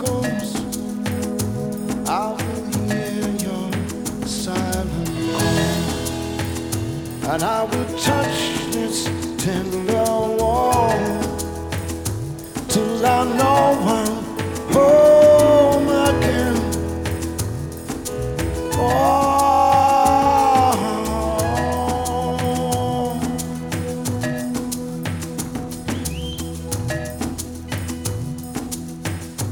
echoes, I will hear your silent call, and I will touch this tender wall till I know I'm